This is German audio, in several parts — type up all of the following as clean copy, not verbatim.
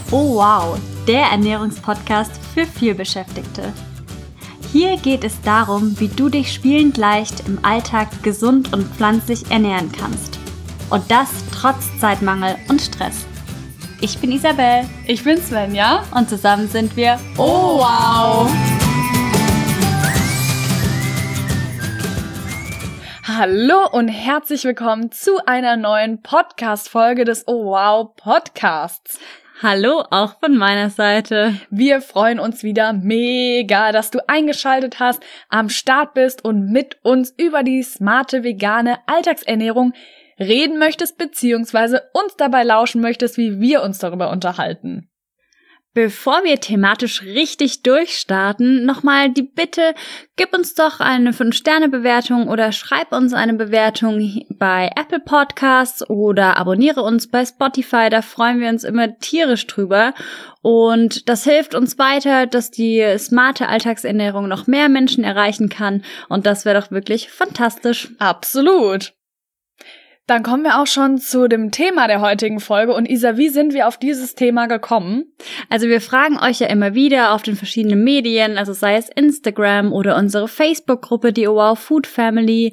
Oh wow, der Ernährungspodcast für Vielbeschäftigte. Hier geht es darum, wie du dich spielend leicht im Alltag gesund und pflanzlich ernähren kannst. Und das trotz Zeitmangel und Stress. Ich bin Isabel. Ich bin Svenja. Und zusammen sind wir Oh wow! Hallo und herzlich willkommen zu einer neuen Podcast-Folge des Oh wow Podcasts. Hallo, auch von meiner Seite. Wir freuen uns wieder mega, dass du eingeschaltet hast, am Start bist und mit uns über die smarte vegane Alltagsernährung reden möchtest, beziehungsweise uns dabei lauschen möchtest, wie wir uns darüber unterhalten. Bevor wir thematisch richtig durchstarten, nochmal die Bitte, gib uns doch eine 5-Sterne-Bewertung oder schreib uns eine Bewertung bei Apple Podcasts oder abonniere uns bei Spotify, da freuen wir uns immer tierisch drüber. Und das hilft uns weiter, dass die smarte Alltagsernährung noch mehr Menschen erreichen kann und das wäre doch wirklich fantastisch. Absolut! Dann kommen wir auch schon zu dem Thema der heutigen Folge. Und Isa, wie sind wir auf dieses Thema gekommen? Also wir fragen euch ja immer wieder auf den verschiedenen Medien, also sei es Instagram oder unsere Facebook-Gruppe, die Oh Wow Food Family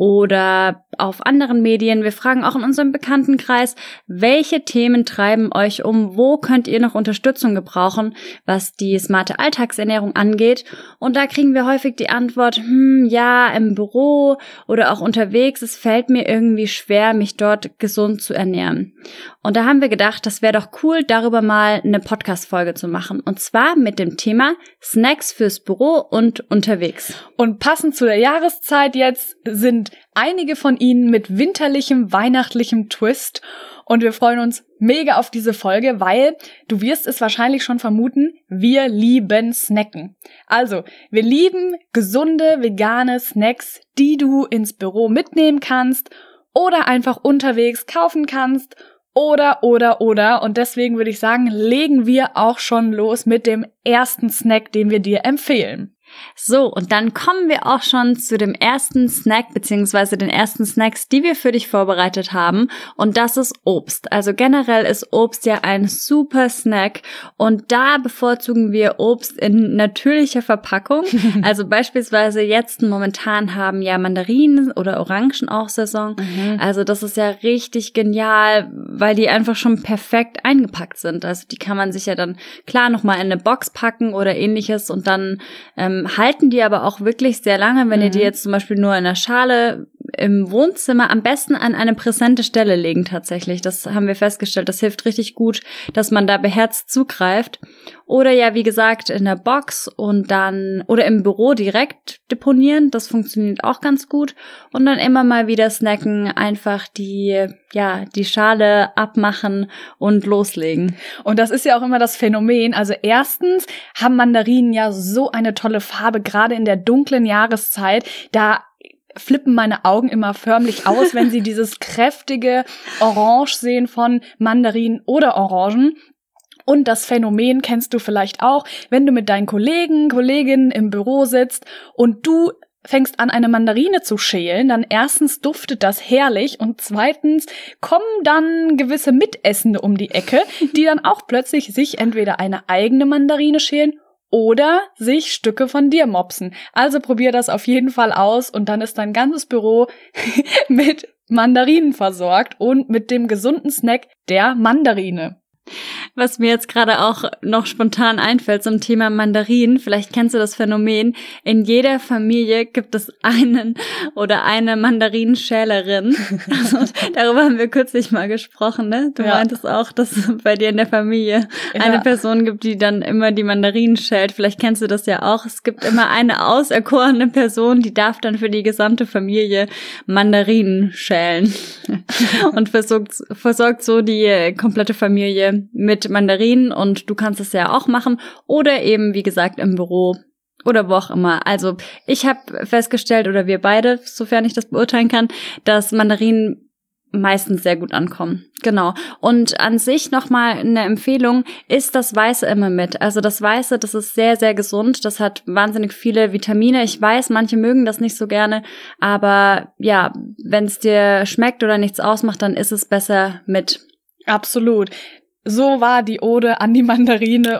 oder auf anderen Medien. Wir fragen auch in unserem Bekanntenkreis, welche Themen treiben euch um? Wo könnt ihr noch Unterstützung gebrauchen, was die smarte Alltagsernährung angeht? Und da kriegen wir häufig die Antwort, ja, im Büro oder auch unterwegs, es fällt mir irgendwie schwer, mich dort gesund zu ernähren. Und da haben wir gedacht, das wäre doch cool, darüber mal eine Podcast-Folge zu machen. Und zwar mit dem Thema Snacks fürs Büro und unterwegs. Und passend zu der Jahreszeit jetzt sind einige von ihnen mit winterlichem, weihnachtlichem Twist. Und wir freuen uns mega auf diese Folge, weil du wirst es wahrscheinlich schon vermuten, wir lieben Snacken. Also, wir lieben gesunde, vegane Snacks, die du ins Büro mitnehmen kannst oder einfach unterwegs kaufen kannst oder. Und deswegen würde ich sagen, legen wir auch schon los mit dem ersten Snack, den wir dir empfehlen. So, und dann kommen wir auch schon zu dem ersten Snack beziehungsweise den ersten Snacks, die wir für dich vorbereitet haben. Und das ist Obst. Also generell ist Obst ja ein super Snack. Und da bevorzugen wir Obst in natürlicher Verpackung. Also beispielsweise jetzt momentan haben ja Mandarinen oder Orangen auch Saison. Also das ist ja richtig genial, weil die einfach schon perfekt eingepackt sind. Also die kann man sich ja dann klar nochmal in eine Box packen oder ähnliches und dann halten die aber auch wirklich sehr lange, wenn ihr die jetzt zum Beispiel nur in einer Schale im Wohnzimmer am besten an eine präsente Stelle legen tatsächlich. Das haben wir festgestellt, das hilft richtig gut, dass man da beherzt zugreift. Oder ja, wie gesagt, in der Box und dann oder im Büro direkt deponieren, das funktioniert auch ganz gut. Und dann immer mal wieder snacken, einfach die Schale abmachen und loslegen. Und das ist ja auch immer das Phänomen. Also erstens haben Mandarinen ja so eine tolle Farbe, gerade in der dunklen Jahreszeit. Da flippen meine Augen immer förmlich aus, wenn sie dieses kräftige Orange sehen von Mandarinen oder Orangen. Und das Phänomen kennst du vielleicht auch, wenn du mit deinen Kolleginnen im Büro sitzt und du fängst an, eine Mandarine zu schälen, dann erstens duftet das herrlich und zweitens kommen dann gewisse Mitessende um die Ecke, die dann auch plötzlich sich entweder eine eigene Mandarine schälen oder sich Stücke von dir mopsen. Also probier das auf jeden Fall aus und dann ist dein ganzes Büro mit Mandarinen versorgt und mit dem gesunden Snack der Mandarine. Was mir jetzt gerade auch noch spontan einfällt zum Thema Mandarinen, vielleicht kennst du das Phänomen, in jeder Familie gibt es einen oder eine Mandarinenschälerin. Also, darüber haben wir kürzlich mal gesprochen, ne? Du meintest auch, dass es bei dir in der Familie eine Person gibt, die dann immer die Mandarinen schält. Vielleicht kennst du das ja auch. Es gibt immer eine auserkorene Person, die darf dann für die gesamte Familie Mandarinen schälen und versorgt so die komplette Familie mit Mandarinen und du kannst es ja auch machen oder eben, wie gesagt, im Büro oder wo auch immer. Also ich habe festgestellt, oder wir beide, sofern ich das beurteilen kann, dass Mandarinen meistens sehr gut ankommen. Genau. Und an sich nochmal eine Empfehlung, isst das Weiße immer mit. Also das Weiße, das ist sehr, sehr gesund. Das hat wahnsinnig viele Vitamine. Ich weiß, manche mögen das nicht so gerne, aber ja, wenn es dir schmeckt oder nichts ausmacht, dann ist es besser mit. Absolut. so war die Ode an die Mandarine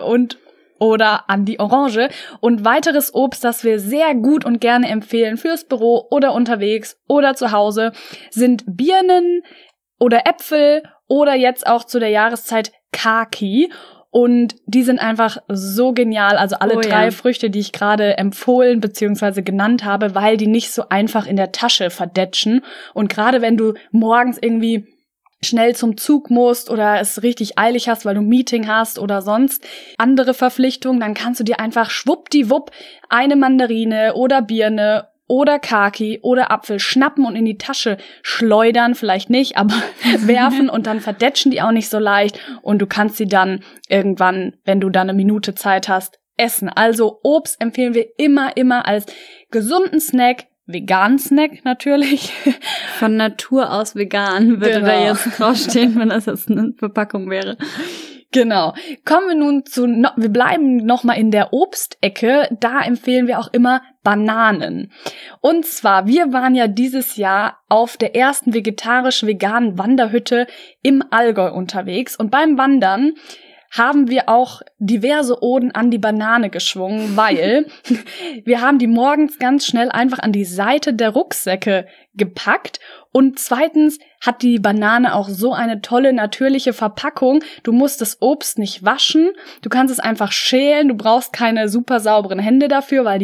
oder an die Orange. Und weiteres Obst, das wir sehr gut und gerne empfehlen fürs Büro oder unterwegs oder zu Hause, sind Birnen oder Äpfel oder jetzt auch zu der Jahreszeit Kaki. Und die sind einfach so genial, also alle drei Früchte, die ich gerade empfohlen bzw. genannt habe, weil die nicht so einfach in der Tasche verdetschen. Und gerade wenn du morgens irgendwie schnell zum Zug musst oder es richtig eilig hast, weil du ein Meeting hast oder sonst andere Verpflichtungen, dann kannst du dir einfach schwuppdiwupp eine Mandarine oder Birne oder Kaki oder Apfel schnappen und in die Tasche schleudern, vielleicht nicht, aber werfen und dann verdetschen die auch nicht so leicht und du kannst sie dann irgendwann, wenn du dann eine Minute Zeit hast, essen. Also Obst empfehlen wir immer als gesunden Snack, veganen Snack natürlich. Von Natur aus vegan würde da jetzt draufstehen, wenn das jetzt eine Verpackung wäre. Genau. Kommen wir nun wir bleiben nochmal in der Obstecke. Da empfehlen wir auch immer Bananen. Und zwar, wir waren ja dieses Jahr auf der ersten vegetarisch-veganen Wanderhütte im Allgäu unterwegs. Und beim Wandern haben wir auch diverse Oden an die Banane geschwungen, weil wir haben die morgens ganz schnell einfach an die Seite der Rucksäcke gepackt. Und zweitens hat die Banane auch so eine tolle natürliche Verpackung. Du musst das Obst nicht waschen, du kannst es einfach schälen, du brauchst keine super sauberen Hände dafür, weil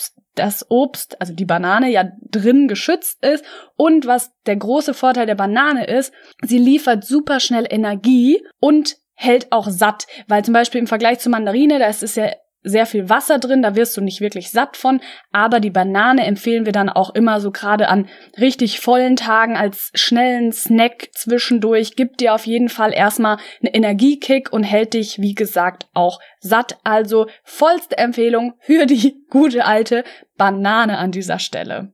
das Obst, also die Banane, ja drin geschützt ist. Und was der große Vorteil der Banane ist, sie liefert super schnell Energie und hält auch satt, weil zum Beispiel im Vergleich zur Mandarine, da ist es ja sehr viel Wasser drin, da wirst du nicht wirklich satt von, aber die Banane empfehlen wir dann auch immer so gerade an richtig vollen Tagen als schnellen Snack zwischendurch, gibt dir auf jeden Fall erstmal einen Energiekick und hält dich, wie gesagt, auch satt. Also vollste Empfehlung für die gute alte Banane an dieser Stelle.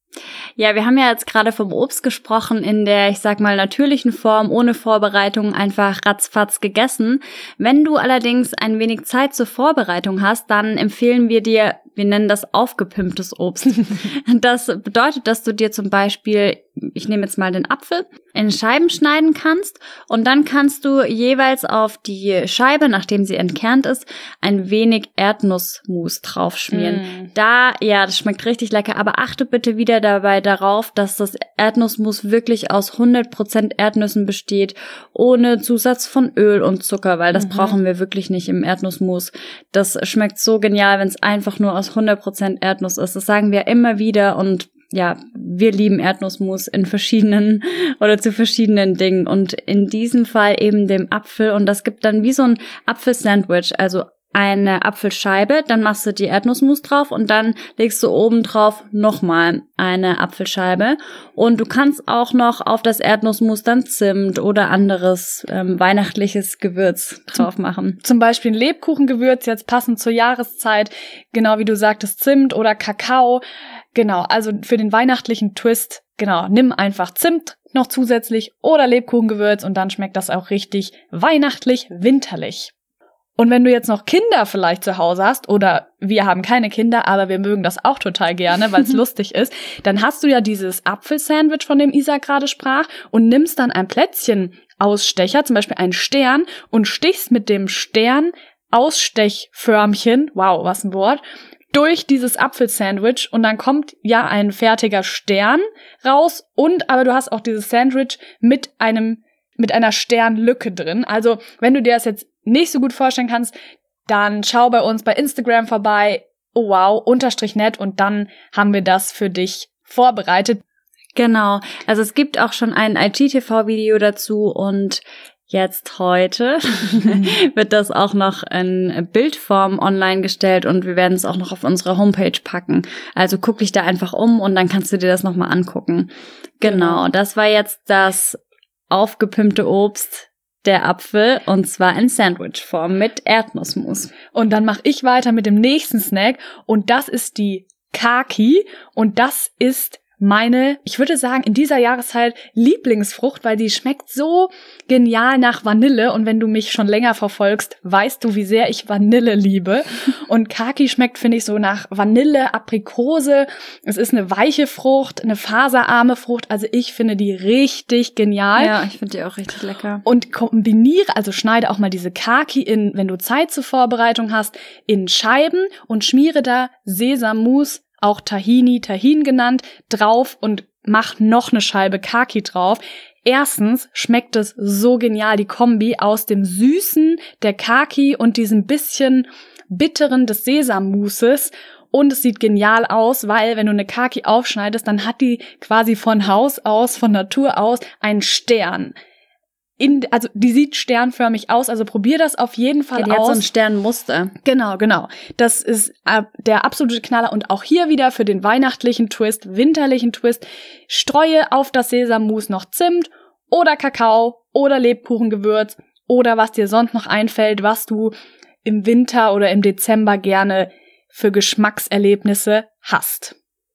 Ja, wir haben ja jetzt gerade vom Obst gesprochen in der, ich sag mal, natürlichen Form, ohne Vorbereitung, einfach ratzfatz gegessen. Wenn du allerdings ein wenig Zeit zur Vorbereitung hast, dann empfehlen wir dir, wir nennen das aufgepimptes Obst. Das bedeutet, dass du dir zum Beispiel, ich nehme jetzt mal den Apfel, in Scheiben schneiden kannst und dann kannst du jeweils auf die Scheibe, nachdem sie entkernt ist, ein wenig Erdnussmus draufschmieren. Das schmeckt richtig lecker, aber achte bitte wieder dabei darauf, dass das Erdnussmus wirklich aus 100% Erdnüssen besteht, ohne Zusatz von Öl und Zucker, weil das brauchen wir wirklich nicht im Erdnussmus. Das schmeckt so genial, wenn es einfach nur aus 100% Erdnuss ist. Das sagen wir immer wieder und ja, wir lieben Erdnussmus in verschiedenen oder zu verschiedenen Dingen und in diesem Fall eben dem Apfel und das gibt dann wie so ein Apfelsandwich, also eine Apfelscheibe, dann machst du die Erdnussmus drauf und dann legst du oben drauf nochmal eine Apfelscheibe und du kannst auch noch auf das Erdnussmus dann Zimt oder anderes weihnachtliches Gewürz drauf machen. Zum Beispiel ein Lebkuchengewürz, jetzt passend zur Jahreszeit, genau wie du sagtest, Zimt oder Kakao. Genau, also für den weihnachtlichen Twist, genau, nimm einfach Zimt noch zusätzlich oder Lebkuchengewürz und dann schmeckt das auch richtig weihnachtlich, winterlich. Und wenn du jetzt noch Kinder vielleicht zu Hause hast, oder wir haben keine Kinder, aber wir mögen das auch total gerne, weil es lustig ist, dann hast du ja dieses Apfelsandwich, von dem Isa gerade sprach, und nimmst dann ein Plätzchenausstecher, zum Beispiel einen Stern, und stichst mit dem Stern-Ausstechförmchen, wow, was ein Wort, durch dieses Apfelsandwich und dann kommt ja ein fertiger Stern raus aber du hast auch dieses Sandwich mit einer Sternlücke drin. Also, wenn du dir das jetzt nicht so gut vorstellen kannst, dann schau bei uns bei Instagram vorbei, oh wow, _net und dann haben wir das für dich vorbereitet. Genau, also es gibt auch schon ein IGTV-Video dazu und jetzt heute wird das auch noch in Bildform online gestellt und wir werden es auch noch auf unsere Homepage packen. Also guck dich da einfach um und dann kannst du dir das nochmal angucken. Genau, das war jetzt das aufgepimpte Obst, der Apfel, und zwar in Sandwichform mit Erdnussmus. Und dann mache ich weiter mit dem nächsten Snack und das ist die Kaki und das ist meine, ich würde sagen, in dieser Jahreszeit Lieblingsfrucht, weil die schmeckt so genial nach Vanille. Und wenn du mich schon länger verfolgst, weißt du, wie sehr ich Vanille liebe. Und Kaki schmeckt, finde ich, so nach Vanille, Aprikose. Es ist eine weiche Frucht, eine faserarme Frucht. Also ich finde die richtig genial. Ja, ich finde die auch richtig lecker. Und kombiniere, also schneide auch mal diese Kaki in, wenn du Zeit zur Vorbereitung hast, in Scheiben und schmiere da Sesammus, auch Tahin genannt, drauf und mach noch eine Scheibe Kaki drauf. Erstens schmeckt es so genial, die Kombi aus dem Süßen der Kaki und diesem bisschen Bitteren des Sesammousses. Und es sieht genial aus, weil wenn du eine Kaki aufschneidest, dann hat die quasi von Haus aus, von Natur aus einen Stern. Also die sieht sternförmig aus, also probier das auf jeden Fall aus. Die hat so ein Sternmuster. Genau. Das ist der absolute Knaller. Und auch hier wieder für den weihnachtlichen Twist, winterlichen Twist, streue auf das Sesammus noch Zimt oder Kakao oder Lebkuchengewürz oder was dir sonst noch einfällt, was du im Winter oder im Dezember gerne für Geschmackserlebnisse hast.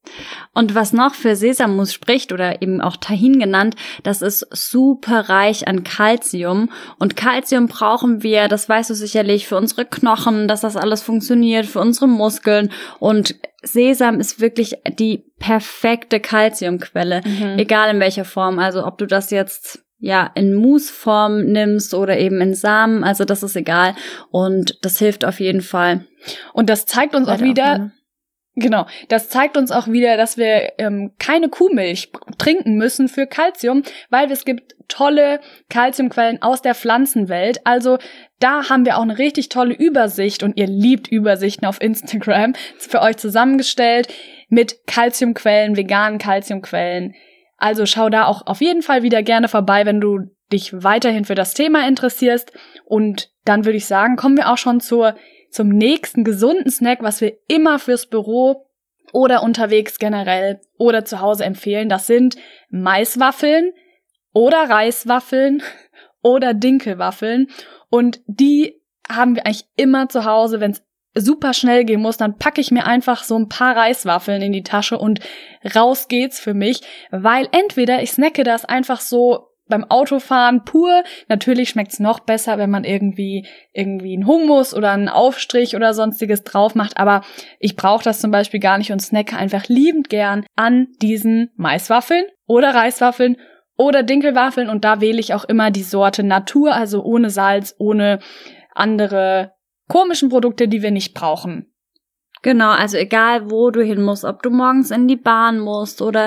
Und was noch für Sesammus spricht oder eben auch Tahin genannt, das ist super reich an Calcium. Und Calcium brauchen wir, das weißt du sicherlich, für unsere Knochen, dass das alles funktioniert, für unsere Muskeln. Und Sesam ist wirklich die perfekte Calciumquelle, egal in welcher Form. Also ob du das jetzt in Mousseform nimmst oder eben in Samen, also das ist egal. Und das hilft auf jeden Fall. Und das zeigt uns auch wieder... Genau, das zeigt uns auch wieder, dass wir keine Kuhmilch trinken müssen für Calcium, weil es gibt tolle Calciumquellen aus der Pflanzenwelt. Also da haben wir auch eine richtig tolle Übersicht und ihr liebt Übersichten auf Instagram für euch zusammengestellt mit Calciumquellen, veganen Calciumquellen. Also schau da auch auf jeden Fall wieder gerne vorbei, wenn du dich weiterhin für das Thema interessierst. Und dann würde ich sagen, kommen wir auch schon zum nächsten gesunden Snack, was wir immer fürs Büro oder unterwegs generell oder zu Hause empfehlen. Das sind Maiswaffeln oder Reiswaffeln oder Dinkelwaffeln. Und die haben wir eigentlich immer zu Hause. Wenn es super schnell gehen muss, dann packe ich mir einfach so ein paar Reiswaffeln in die Tasche und raus geht's für mich. Weil entweder ich snacke das einfach so beim Autofahren pur. Natürlich schmeckt's noch besser, wenn man irgendwie einen Hummus oder einen Aufstrich oder sonstiges drauf macht. Aber ich brauche das zum Beispiel gar nicht und snacke einfach liebend gern an diesen Maiswaffeln oder Reiswaffeln oder Dinkelwaffeln. Und da wähle ich auch immer die Sorte Natur, also ohne Salz, ohne andere komischen Produkte, die wir nicht brauchen. Genau, also egal wo du hin musst, ob du morgens in die Bahn musst oder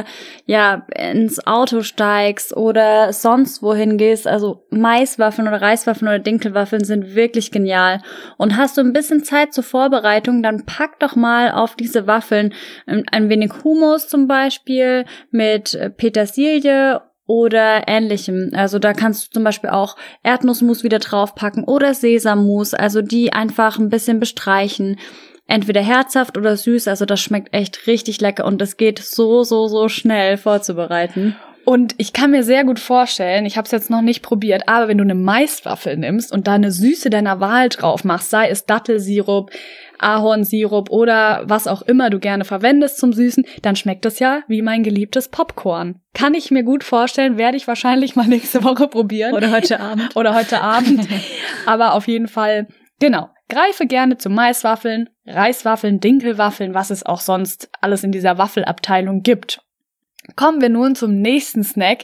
ins Auto steigst oder sonst wohin gehst, also Maiswaffeln oder Reiswaffeln oder Dinkelwaffeln sind wirklich genial. Und hast du ein bisschen Zeit zur Vorbereitung, dann pack doch mal auf diese Waffeln ein wenig Hummus zum Beispiel mit Petersilie oder ähnlichem. Also da kannst du zum Beispiel auch Erdnussmus wieder draufpacken oder Sesammus, also die einfach ein bisschen bestreichen. Entweder herzhaft oder süß, also das schmeckt echt richtig lecker und es geht so schnell vorzubereiten. Und ich kann mir sehr gut vorstellen, ich habe es jetzt noch nicht probiert, aber wenn du eine Maiswaffel nimmst und da eine Süße deiner Wahl drauf machst, sei es Dattelsirup, Ahornsirup oder was auch immer du gerne verwendest zum Süßen, dann schmeckt es ja wie mein geliebtes Popcorn. Kann ich mir gut vorstellen, werde ich wahrscheinlich mal nächste Woche probieren. Oder heute Abend. Aber auf jeden Fall, genau. Greife gerne zu Maiswaffeln, Reiswaffeln, Dinkelwaffeln, was es auch sonst alles in dieser Waffelabteilung gibt. Kommen wir nun zum nächsten Snack,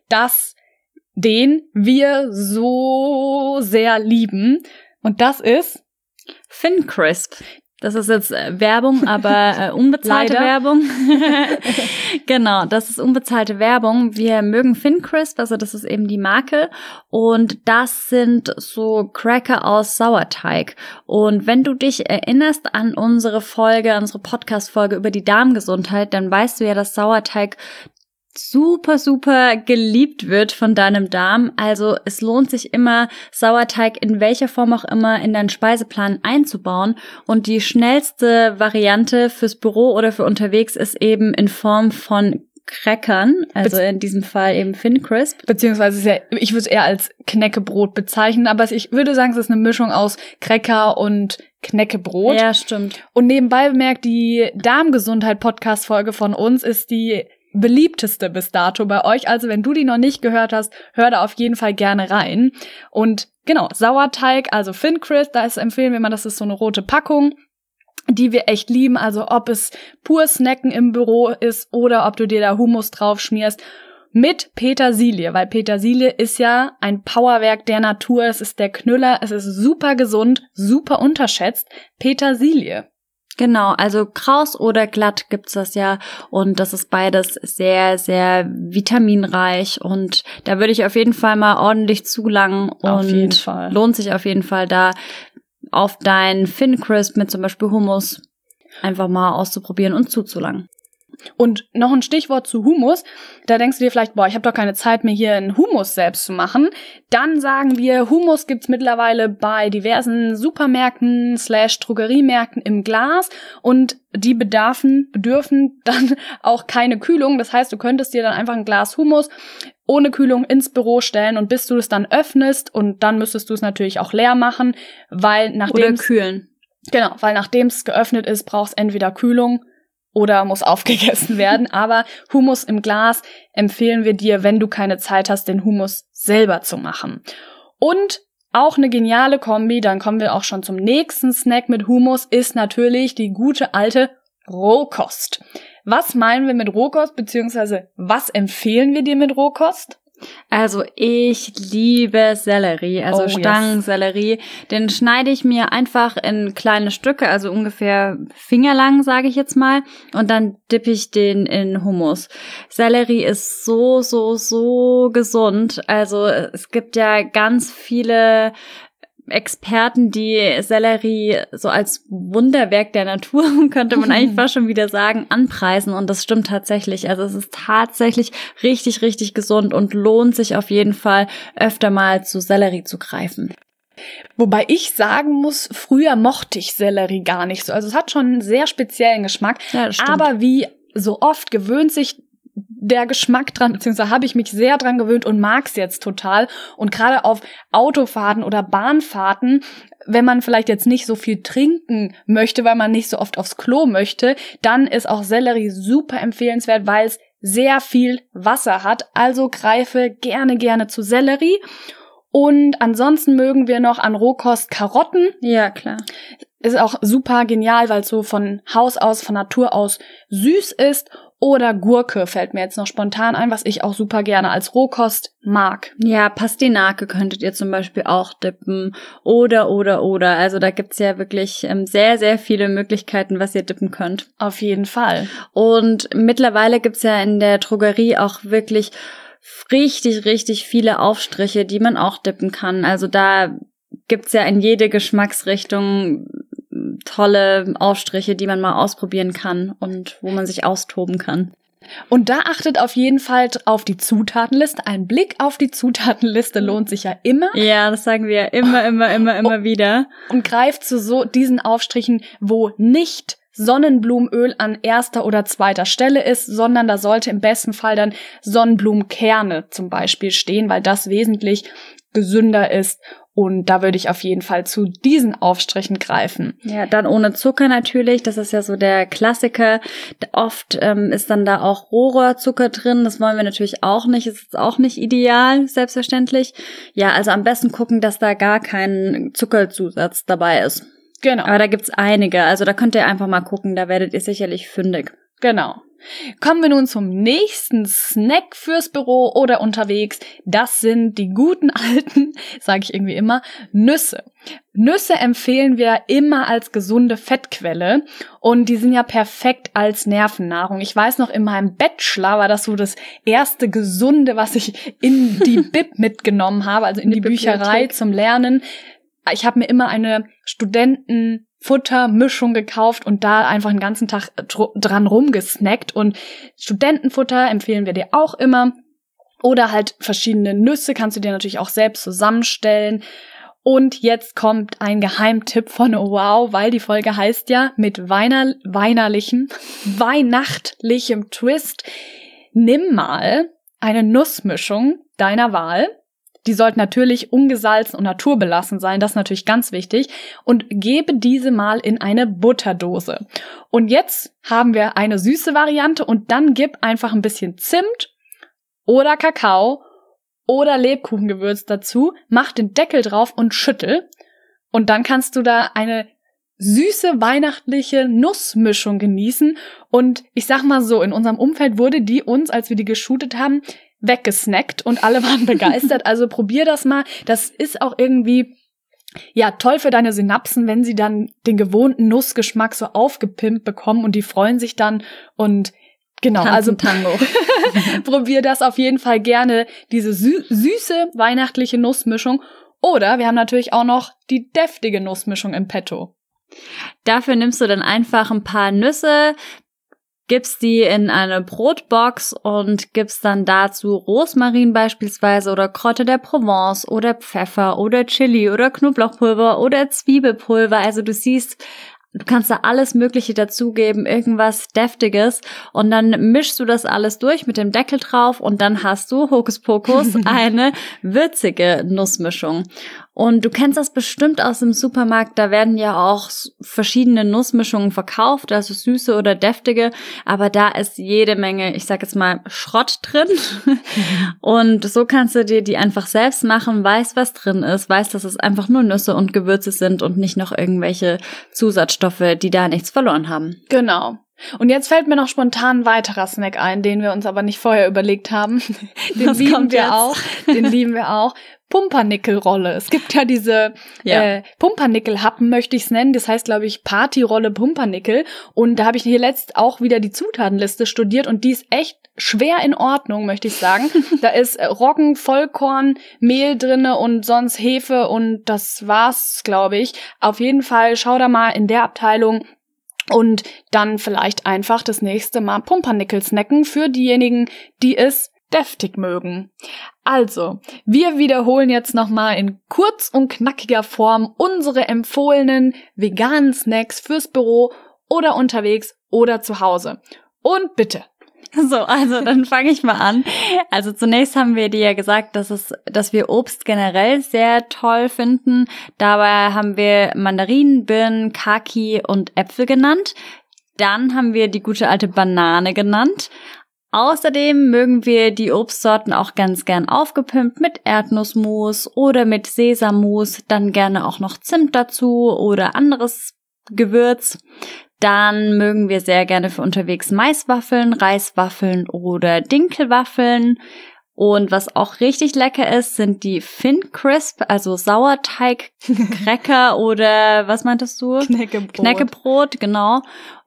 den wir so sehr lieben. Und das ist ThinCrisp. Das ist jetzt Werbung, aber unbezahlte Werbung. Genau, das ist unbezahlte Werbung. Wir mögen ThinCrisp, also das ist eben die Marke. Und das sind so Cracker aus Sauerteig. Und wenn du dich erinnerst an unsere Podcast-Folge über die Darmgesundheit, dann weißt du ja, dass Sauerteig super geliebt wird von deinem Darm. Also es lohnt sich immer, Sauerteig in welcher Form auch immer in deinen Speiseplan einzubauen. Und die schnellste Variante fürs Büro oder für unterwegs ist eben in Form von Crackern, also in diesem Fall eben ThinCrisp. Beziehungsweise ich würde es eher als Knäckebrot bezeichnen, aber ich würde sagen, es ist eine Mischung aus Cracker und Knäckebrot. Ja, stimmt. Und nebenbei bemerkt, die Darmgesundheit-Podcast-Folge von uns ist die beliebteste bis dato bei euch. Also wenn du die noch nicht gehört hast, hör da auf jeden Fall gerne rein. Und genau, Sauerteig, also Fincrisp, empfehlen wir mal, das ist so eine rote Packung, die wir echt lieben. Also ob es pur Snacken im Büro ist oder ob du dir da Hummus drauf schmierst. Mit Petersilie, weil Petersilie ist ja ein Powerwerk der Natur. Es ist der Knüller, es ist super gesund, super unterschätzt. Petersilie. Genau, also kraus oder glatt gibt's das ja und das ist beides sehr, sehr vitaminreich und da würde ich auf jeden Fall mal ordentlich zulangen und auf jeden Fall. Lohnt sich auf jeden Fall da auf dein Fincrisp mit zum Beispiel Hummus einfach mal auszuprobieren und zuzulangen. Und noch ein Stichwort zu Hummus. Da denkst du dir vielleicht, ich habe doch keine Zeit mehr, hier einen Hummus selbst zu machen. Dann sagen wir, Hummus gibt's mittlerweile bei diversen Supermärkten / Drogeriemärkten im Glas und die bedürfen dann auch keine Kühlung. Das heißt, du könntest dir dann einfach ein Glas Hummus ohne Kühlung ins Büro stellen und bis du es dann öffnest und dann müsstest du es natürlich auch leer machen, weil nachdem kühlen. Genau, weil nachdem es geöffnet ist, brauchst entweder Kühlung oder muss aufgegessen werden. Aber Hummus im Glas empfehlen wir dir, wenn du keine Zeit hast, den Hummus selber zu machen. Und auch eine geniale Kombi, dann kommen wir auch schon zum nächsten Snack mit Hummus, ist natürlich die gute alte Rohkost. Was meinen wir mit Rohkost, beziehungsweise was empfehlen wir dir mit Rohkost? Also ich liebe Sellerie, also Stangensellerie. Den schneide ich mir einfach in kleine Stücke, also ungefähr fingerlang, sage ich jetzt mal. Und dann dippe ich den in Hummus. Sellerie ist so, so, so gesund. Also es gibt ja ganz viele Experten, die Sellerie so als Wunderwerk der Natur, könnte man eigentlich fast schon wieder sagen, anpreisen. Und das stimmt tatsächlich. Also es ist tatsächlich richtig, richtig gesund und lohnt sich auf jeden Fall, öfter mal zu Sellerie zu greifen. Wobei ich sagen muss, früher mochte ich Sellerie gar nicht so. Also es hat schon einen sehr speziellen Geschmack. Ja, das stimmt. Aber wie so oft gewöhnt sich der Geschmack dran, beziehungsweise habe ich mich sehr dran gewöhnt und mag's jetzt total. Und gerade auf Autofahrten oder Bahnfahrten, wenn man vielleicht jetzt nicht so viel trinken möchte, weil man nicht so oft aufs Klo möchte, dann ist auch Sellerie super empfehlenswert, weil es sehr viel Wasser hat. Also greife gerne zu Sellerie. Und ansonsten mögen wir noch an Rohkost Karotten. Ja, klar. Ist auch super genial, weil es so von Haus aus, von Natur aus süß ist. Oder Gurke fällt mir jetzt noch spontan ein, was ich auch super gerne als Rohkost mag. Ja, Pastinake könntet ihr zum Beispiel auch dippen. Oder. Also da gibt's ja wirklich sehr, sehr viele Möglichkeiten, was ihr dippen könnt. Auf jeden Fall. Und mittlerweile gibt's ja in der Drogerie auch wirklich richtig, richtig viele Aufstriche, die man auch dippen kann. Also da gibt's ja in jede Geschmacksrichtung tolle Aufstriche, die man mal ausprobieren kann und wo man sich austoben kann. Und da achtet auf jeden Fall auf die Zutatenliste. Ein Blick auf die Zutatenliste lohnt sich ja immer. Ja, das sagen wir immer wieder. Und greift zu so diesen Aufstrichen, wo nicht Sonnenblumenöl an erster oder zweiter Stelle ist, sondern da sollte im besten Fall dann Sonnenblumenkerne zum Beispiel stehen, weil das wesentlich gesünder ist. Und da würde ich auf jeden Fall zu diesen Aufstrichen greifen. Ja, dann ohne Zucker natürlich. Das ist ja so der Klassiker. Oft ist dann da auch Rohrzucker drin. Das wollen wir natürlich auch nicht. Ist jetzt auch nicht ideal, selbstverständlich. Ja, also am besten gucken, dass da gar kein Zuckerzusatz dabei ist. Genau. Aber da gibt's einige. Also da könnt ihr einfach mal gucken. Da werdet ihr sicherlich fündig. Genau. Kommen wir nun zum nächsten Snack fürs Büro oder unterwegs. Das sind die guten alten, sage ich irgendwie immer, Nüsse. Nüsse empfehlen wir immer als gesunde Fettquelle und die sind ja perfekt als Nervennahrung. Ich weiß noch, in meinem Bachelor war das so das erste Gesunde, was ich in die Bib mitgenommen habe, also in die Bücherei zum Lernen. Ich habe mir immer eine Studentenfuttermischung gekauft und da einfach den ganzen Tag dran rumgesnackt. Und Studentenfutter empfehlen wir dir auch immer. Oder halt verschiedene Nüsse kannst du dir natürlich auch selbst zusammenstellen. Und jetzt kommt ein Geheimtipp von Wow, weil die Folge heißt ja mit weihnachtlichem Twist. Nimm mal eine Nussmischung deiner Wahl. die sollten natürlich ungesalzen und naturbelassen sein, das ist natürlich ganz wichtig. Und gebe diese mal in eine Butterdose. Und jetzt haben wir eine süße Variante und dann gib einfach ein bisschen Zimt oder Kakao oder Lebkuchengewürz dazu, mach den Deckel drauf und schüttel. Und dann kannst du da eine süße weihnachtliche Nussmischung genießen. Und ich sag mal so, in unserem Umfeld wurde die uns, als wir die geshootet haben, weggesnackt und alle waren begeistert. Also probier das mal. Das ist auch irgendwie ja toll für deine Synapsen, wenn sie dann den gewohnten Nussgeschmack so aufgepimpt bekommen und die freuen sich dann und genau, also Tango. probier das auf jeden Fall gerne, diese süße weihnachtliche Nussmischung. Oder wir haben natürlich auch noch die deftige Nussmischung im Petto. Dafür nimmst du dann einfach ein paar Nüsse, gibst die in eine Brotbox und gibst dann dazu Rosmarin beispielsweise oder Kräuter der Provence oder Pfeffer oder Chili oder Knoblauchpulver oder Zwiebelpulver. Also du siehst, du kannst da alles Mögliche dazugeben, irgendwas Deftiges und dann mischst du das alles durch mit dem Deckel drauf und dann hast du, Hokuspokus, eine würzige Nussmischung. Und du kennst das bestimmt aus dem Supermarkt, da werden ja auch verschiedene Nussmischungen verkauft, also süße oder deftige, aber da ist jede Menge, ich sag jetzt mal, Schrott drin. Und so kannst du dir die einfach selbst machen, weißt, was drin ist, weißt, dass es einfach nur Nüsse und Gewürze sind und nicht noch irgendwelche Zusatzstoffe, die da nichts verloren haben. Genau. Und jetzt fällt mir noch spontan ein weiterer Snack ein, den wir uns aber nicht vorher überlegt haben. Den lieben wir auch. Pumpernickelrolle. Es gibt ja diese Pumpernickel-Happen, möchte ich es nennen. Das heißt, glaube ich, Partyrolle Pumpernickel. Und da habe ich hier letzt auch wieder die Zutatenliste studiert und die ist echt schwer in Ordnung, möchte ich sagen. Da ist Roggen, Vollkorn, Mehl drinne und sonst Hefe und das war's, glaube ich. Auf jeden Fall schau da mal in der Abteilung und dann vielleicht einfach das nächste Mal Pumpernickel snacken für diejenigen, die es deftig mögen. Also, wir wiederholen jetzt nochmal in kurz und knackiger Form unsere empfohlenen veganen Snacks fürs Büro oder unterwegs oder zu Hause. Und bitte. So, also dann fange ich mal an. Also zunächst haben wir dir ja gesagt, dass wir Obst generell sehr toll finden. Dabei haben wir Mandarinen, Birnen, Kaki und Äpfel genannt. Dann haben wir die gute alte Banane genannt. Außerdem mögen wir die Obstsorten auch ganz gern aufgepimpt mit Erdnussmus oder mit Sesammus, dann gerne auch noch Zimt dazu oder anderes Gewürz. Dann mögen wir sehr gerne für unterwegs Maiswaffeln, Reiswaffeln oder Dinkelwaffeln. Und was auch richtig lecker ist, sind die Thin Crisp, also Sauerteig-Cracker oder was meintest du? Knäckebrot, genau.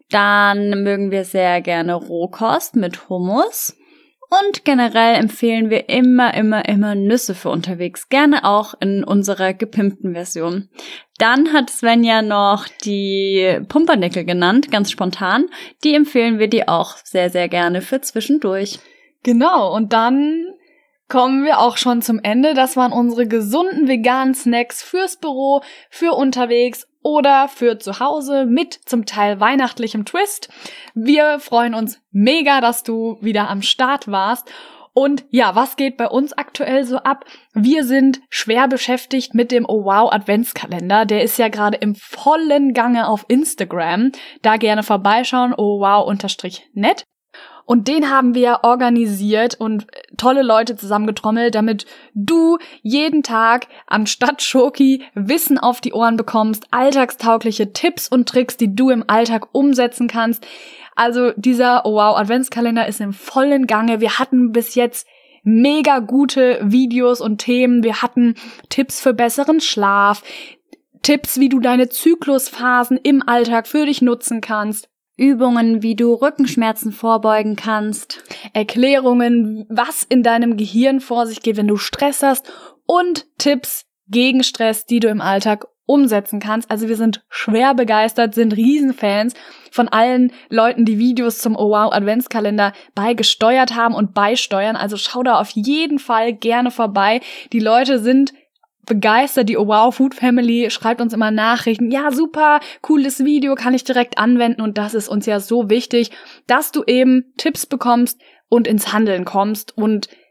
Dann mögen wir sehr gerne Rohkost mit Hummus. Und generell empfehlen wir immer Nüsse für unterwegs. Gerne auch in unserer gepimpten Version. Dann hat Svenja noch die Pumpernickel genannt, ganz spontan. Die empfehlen wir dir auch sehr, sehr gerne für zwischendurch. Genau, und dann kommen wir auch schon zum Ende. Das waren unsere gesunden veganen Snacks fürs Büro, für unterwegs oder für zu Hause mit zum Teil weihnachtlichem Twist. Wir freuen uns mega, dass du wieder am Start warst. Und ja, was geht bei uns aktuell so ab? Wir sind schwer beschäftigt mit dem Oh Wow Adventskalender. Der ist ja gerade im vollen Gange auf Instagram. Da gerne vorbeischauen, ohwow_net. Und den haben wir organisiert und tolle Leute zusammengetrommelt, damit du jeden Tag anstatt Schoki Wissen auf die Ohren bekommst, alltagstaugliche Tipps und Tricks, die du im Alltag umsetzen kannst. Also dieser Oh Wow Adventskalender ist im vollen Gange. Wir hatten bis jetzt mega gute Videos und Themen. Wir hatten Tipps für besseren Schlaf, Tipps, wie du deine Zyklusphasen im Alltag für dich nutzen kannst. Übungen, wie du Rückenschmerzen vorbeugen kannst. Erklärungen, was in deinem Gehirn vor sich geht, wenn du Stress hast. Und Tipps gegen Stress, die du im Alltag umsetzen kannst. Also wir sind schwer begeistert, sind Riesenfans von allen Leuten, die Videos zum Oh Wow Adventskalender beigesteuert haben und beisteuern. Also schau da auf jeden Fall gerne vorbei. Die Leute sind begeistert, die Oh Wow Food Family schreibt uns immer Nachrichten. Ja, super, cooles Video, kann ich direkt anwenden und das ist uns ja so wichtig, dass du eben Tipps bekommst und ins Handeln kommst und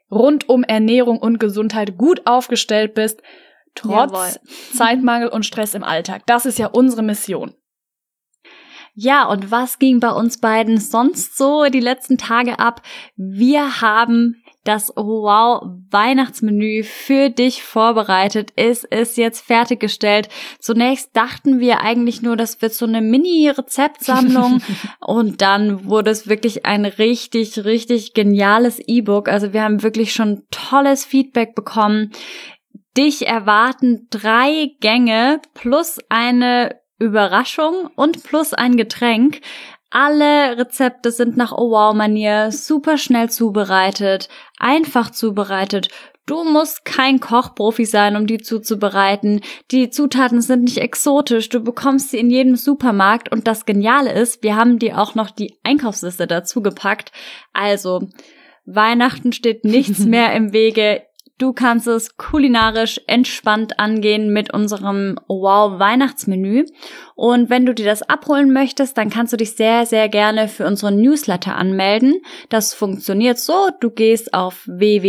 rund um Ernährung und Gesundheit gut aufgestellt bist, trotz Zeitmangel und Stress im Alltag. Das ist ja unsere Mission. Ja, und was ging bei uns beiden sonst so die letzten Tage ab? Wir haben das Wow-Weihnachtsmenü für dich vorbereitet. Es ist jetzt fertiggestellt. Zunächst dachten wir eigentlich nur, das wird so eine Mini-Rezeptsammlung und dann wurde es wirklich ein richtig, richtig geniales E-Book. Also wir haben wirklich schon tolles Feedback bekommen. Dich erwarten 3 Gänge plus eine Überraschung und plus ein Getränk. Alle Rezepte sind nach Oh-Wow-Manier super schnell zubereitet, einfach zubereitet. Du musst kein Kochprofi sein, um die zuzubereiten. Die Zutaten sind nicht exotisch. Du bekommst sie in jedem Supermarkt. Und das Geniale ist, wir haben dir auch noch die Einkaufsliste dazu gepackt. Also, Weihnachten steht nichts mehr im Wege. Du kannst es kulinarisch entspannt angehen mit unserem Wow-Weihnachtsmenü. Und wenn du dir das abholen möchtest, dann kannst du dich sehr, sehr gerne für unseren Newsletter anmelden. Das funktioniert so, du gehst auf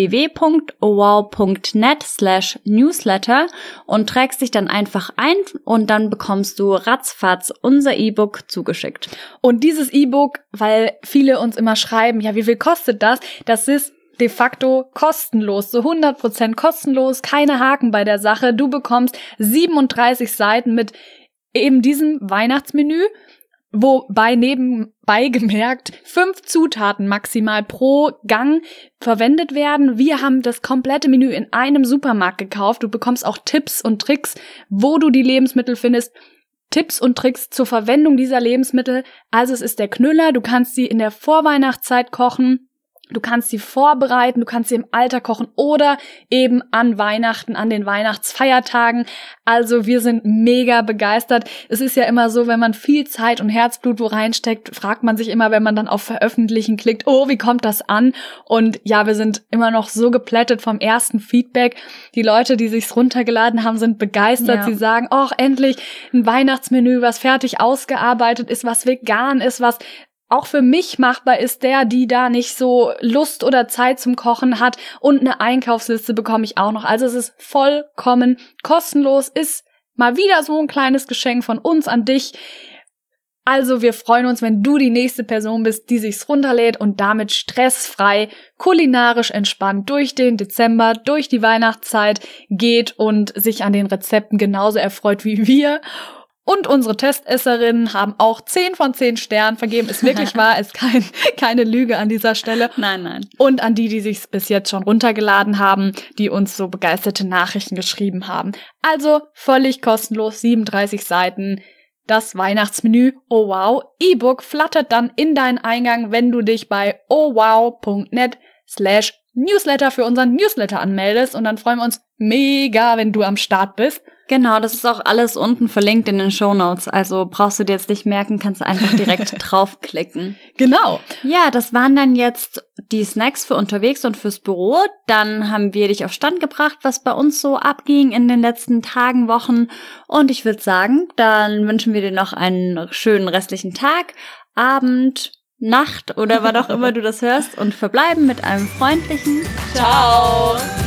www.owow.net/newsletter und trägst dich dann einfach ein und dann bekommst du ratzfatz unser E-Book zugeschickt. Und dieses E-Book, weil viele uns immer schreiben, ja, wie viel kostet das? Das ist de facto kostenlos, so 100% kostenlos, keine Haken bei der Sache. Du bekommst 37 Seiten mit eben diesem Weihnachtsmenü, wobei nebenbei gemerkt 5 Zutaten maximal pro Gang verwendet werden. Wir haben das komplette Menü in einem Supermarkt gekauft. Du bekommst auch Tipps und Tricks, wo du die Lebensmittel findest. Tipps und Tricks zur Verwendung dieser Lebensmittel. Also es ist der Knüller, du kannst sie in der Vorweihnachtszeit kochen. Du kannst sie vorbereiten, du kannst sie im Alter kochen oder eben an Weihnachten, an den Weihnachtsfeiertagen. Also wir sind mega begeistert. Es ist ja immer so, wenn man viel Zeit und Herzblut wo reinsteckt, fragt man sich immer, wenn man dann auf Veröffentlichen klickt, oh, wie kommt das an? Und ja, wir sind immer noch so geplättet vom ersten Feedback. Die Leute, die sich's runtergeladen haben, sind begeistert. Ja. Sie sagen, oh, endlich ein Weihnachtsmenü, was fertig ausgearbeitet ist, was vegan ist, was auch für mich machbar ist, die da nicht so Lust oder Zeit zum Kochen hat, und eine Einkaufsliste bekomme ich auch noch. Also es ist vollkommen kostenlos, ist mal wieder so ein kleines Geschenk von uns an dich. Also wir freuen uns, wenn du die nächste Person bist, die sich's runterlädt und damit stressfrei, kulinarisch entspannt durch den Dezember, durch die Weihnachtszeit geht und sich an den Rezepten genauso erfreut wie wir. Und unsere Testesserinnen haben auch 10 von 10 Sternen vergeben. Ist wirklich wahr, ist keine Lüge an dieser Stelle. Nein. Und an die sich's bis jetzt schon runtergeladen haben, die uns so begeisterte Nachrichten geschrieben haben. Also völlig kostenlos, 37 Seiten. Das Weihnachtsmenü Oh Wow E-Book flattert dann in deinen Eingang, wenn du dich bei owow.net/Newsletter für unseren Newsletter anmeldest. Und dann freuen wir uns mega, wenn du am Start bist. Genau, das ist auch alles unten verlinkt in den Shownotes. Also brauchst du dir jetzt nicht merken, kannst du einfach direkt draufklicken. Genau. Ja, das waren dann jetzt die Snacks für unterwegs und fürs Büro. Dann haben wir dich auf Stand gebracht, was bei uns so abging in den letzten Tagen, Wochen. Und ich würde sagen, dann wünschen wir dir noch einen schönen restlichen Tag, Abend, Nacht oder wann auch immer du das hörst und verbleiben mit einem freundlichen Ciao.